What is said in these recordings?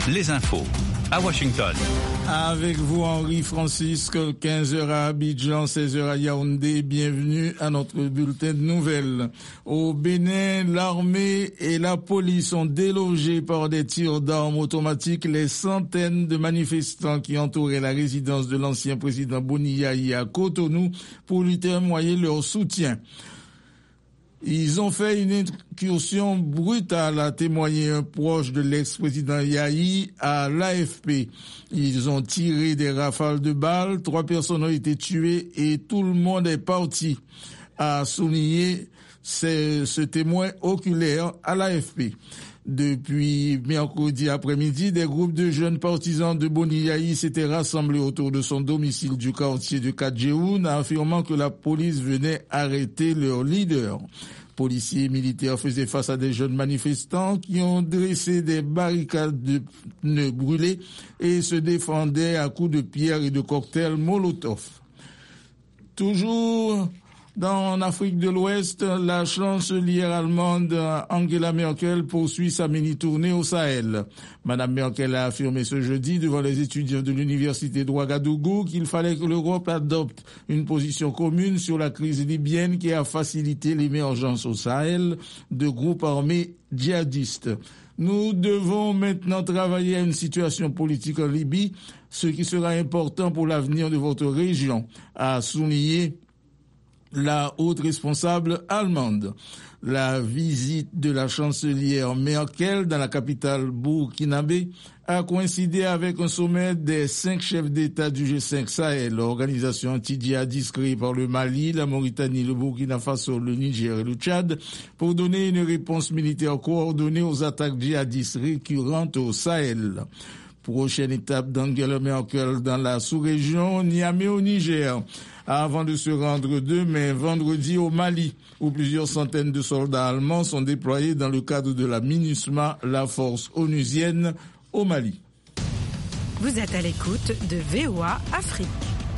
les infos à Washington. Avec vous, Henri Francisque, 15h à Abidjan, 16h à Yaoundé. Bienvenue à notre bulletin de nouvelles. Au Bénin, l'armée et la police ont délogé par des tirs d'armes automatiques les centaines de manifestants qui entouraient la résidence de l'ancien président Boni Yayi à Cotonou pour lui témoigner leur soutien. Ils ont fait une incursion brutale, a témoigné un proche de l'ex-président Yayi à l'AFP. Ils ont tiré des rafales de balles, 3 personnes ont été tuées et tout le monde est parti, a souligné ce témoin oculaire à l'AFP. Depuis mercredi après-midi, des groupes de jeunes partisans de Boni Yayi s'étaient rassemblés autour de son domicile du quartier de Kadjeoun, affirmant que la police venait arrêter leur leader. Policiers et militaires faisaient face à des jeunes manifestants qui ont dressé des barricades de pneus brûlés et se défendaient à coups de pierre et de cocktails Molotov. Toujours en Afrique de l'Ouest, la chancelière allemande Angela Merkel poursuit sa mini-tournée au Sahel. Madame Merkel a affirmé ce jeudi devant les étudiants de l'université de Ouagadougou qu'il fallait que l'Europe adopte une position commune sur la crise libyenne qui a facilité l'émergence au Sahel de groupes armés djihadistes. Nous devons maintenant travailler à une situation politique en Libye, ce qui sera important pour l'avenir de votre région, a souligné la haute responsable allemande. La visite de la chancelière Merkel dans la capitale burkinabé a coïncidé avec un sommet des 5 chefs d'État du G5 Sahel, l'organisation anti-djihadiste créée par le Mali, la Mauritanie, le Burkina Faso, le Niger et le Tchad, pour donner une réponse militaire coordonnée aux attaques djihadistes récurrentes au Sahel. Prochaine étape d'Angela Merkel dans la sous-région, Niamey au Niger, avant de se rendre demain, vendredi, au Mali, où plusieurs centaines de soldats allemands sont déployés dans le cadre de la MINUSMA, la force onusienne au Mali. Vous êtes à l'écoute de VOA Afrique.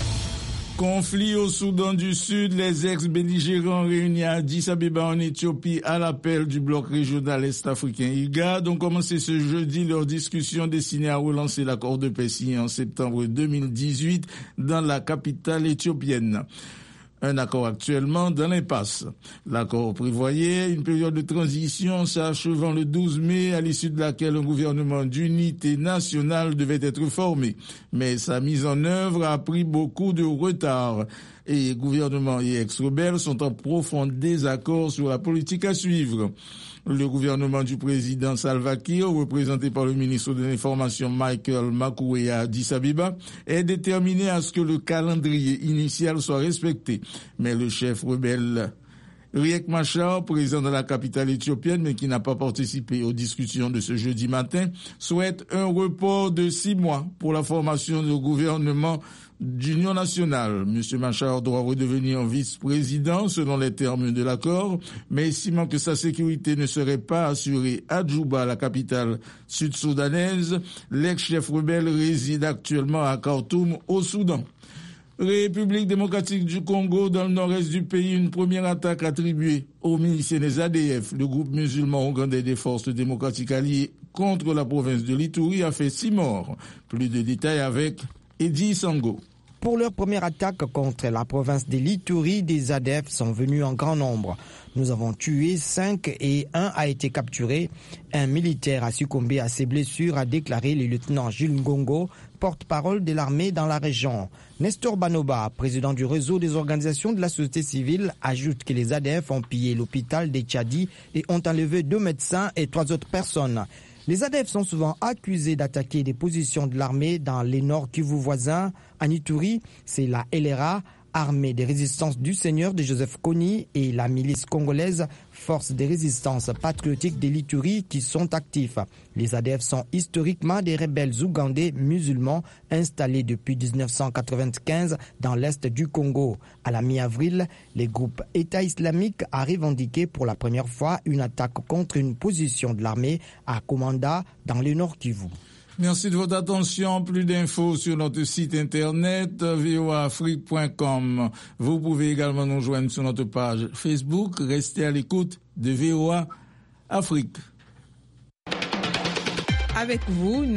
Conflit au Soudan du Sud, les ex-belligérants réunis à Addis Abeba en Éthiopie à l'appel du bloc régional est-africain IGAD ont commencé ce jeudi leur discussion destinée à relancer l'accord de paix signé en septembre 2018 dans la capitale éthiopienne. Un accord actuellement dans l'impasse. L'accord prévoyait une période de transition s'achevant le 12 mai, à l'issue de laquelle un gouvernement d'unité nationale devait être formé. Mais sa mise en œuvre a pris beaucoup de retard. Et gouvernement et ex-rebelles sont en profond désaccord sur la politique à suivre. Le gouvernement du président Salva Kiir, représenté par le ministre de l'Information Michael Makuei à Addis Abeba, est déterminé à ce que le calendrier initial soit respecté. Mais le chef rebelle Riek Machar, président de la capitale éthiopienne, mais qui n'a pas participé aux discussions de ce jeudi matin, souhaite un report de 6 mois pour la formation du gouvernement d'union nationale. M. Machar doit redevenir vice-président selon les termes de l'accord, mais estimant que sa sécurité ne serait pas assurée à Djouba, la capitale sud-soudanaise, l'ex-chef rebelle réside actuellement à Khartoum, au Soudan. République démocratique du Congo, dans le nord-est du pays, une première attaque attribuée aux miliciens des ADF, le groupe musulman ougandais des forces démocratiques alliées contre la province de l'Ituri, a fait 6 morts. Plus de détails avec Eddie Sango. Pour leur première attaque contre la province de l'Ituri, des ADF sont venus en grand nombre. Nous avons tué 5 et 1 a été capturé. Un militaire a succombé à ses blessures, a déclaré le lieutenant Jules Ngongo, porte-parole de l'armée dans la région. Nestor Banoba, président du réseau des organisations de la société civile, ajoute que les ADF ont pillé l'hôpital des Tchadi et ont enlevé 2 médecins et 3 autres personnes. Les ADF sont souvent accusés d'attaquer des positions de l'armée dans les Nord Kivu voisins. En Ituri, c'est la LRA, armée des résistances du Seigneur de Joseph Kony, et la milice congolaise, force de résistance patriotique de l'Ituri, qui sont actifs. Les ADF sont historiquement des rebelles ougandais musulmans installés depuis 1995 dans l'est du Congo. À la mi-avril, les groupes État islamique a revendiqué pour la première fois une attaque contre une position de l'armée à Komanda dans le Nord Kivu. Merci de votre attention. Plus d'infos sur notre site internet voaafrique.com. Vous pouvez également nous joindre sur notre page Facebook. Restez à l'écoute de VOA Afrique. Avec vous,